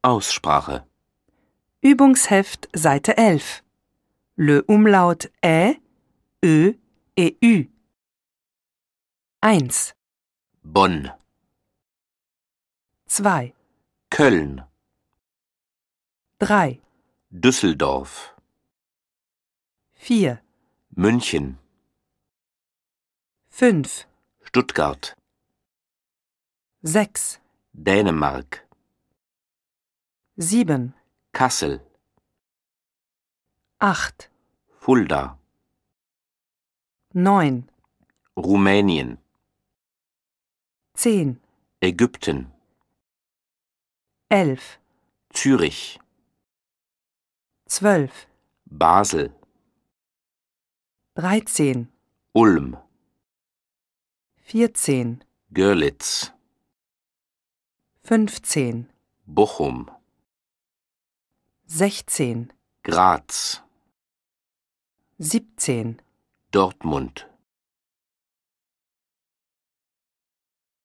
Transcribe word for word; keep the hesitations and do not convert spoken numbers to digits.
Aussprache. Übungsheft Seite elf. Le Umlaut Ä, Ö et Ü. eins, Bonn, zwei, Köln, drei, Düsseldorf, vier, München, fünf, Stuttgart, sechs, Dänemark, sieben, Kassel, acht, Fulda, neun, Rumänien, zehn, Ägypten, elf, Zürich, zwölf, Basel, dreizehn, Ulm, vierzehn, Görlitz, fünfzehn, Bochum, sechzehn, Graz, siebzehn, Dortmund,